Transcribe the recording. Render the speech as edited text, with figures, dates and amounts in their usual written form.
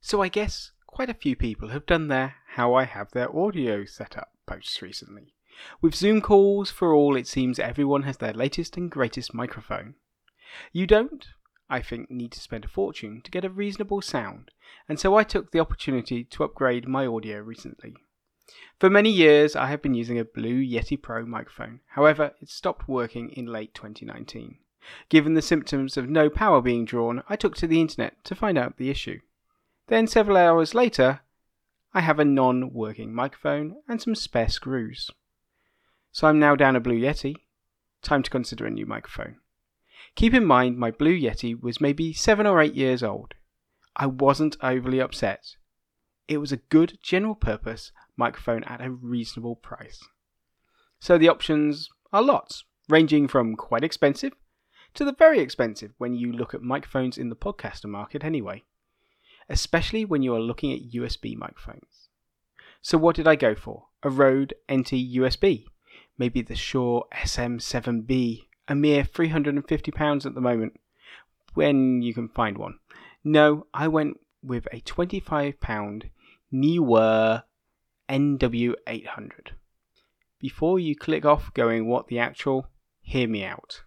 So I guess quite a few people have done their how I have their audio set up posts recently. With Zoom calls, for all it seems everyone has their latest and greatest microphone. You don't, I think, need to spend a fortune to get a reasonable sound, and so I took the opportunity to upgrade my audio recently. For many years I have been using a Blue Yeti Pro microphone, however it stopped working in late 2019. Given the symptoms of no power being drawn, I took to the internet to find out the issue. Then several hours later, I have a non-working microphone and some spare screws. So I'm now down a Blue Yeti. Time to consider a new microphone. Keep in mind my Blue Yeti was maybe 7 or 8 years old. I wasn't overly upset. It was a good general purpose microphone at a reasonable price. So the options are lots, ranging from quite expensive to the very expensive when you look at microphones in the podcaster market anyway. Especially when you are looking at USB microphones. So what did I go for? A Rode NT USB, maybe the Shure SM7B, a mere £350 at the moment, when you can find one. No, I went with a £25 Neewer NW800. Before you click off going what the actual, hear me out.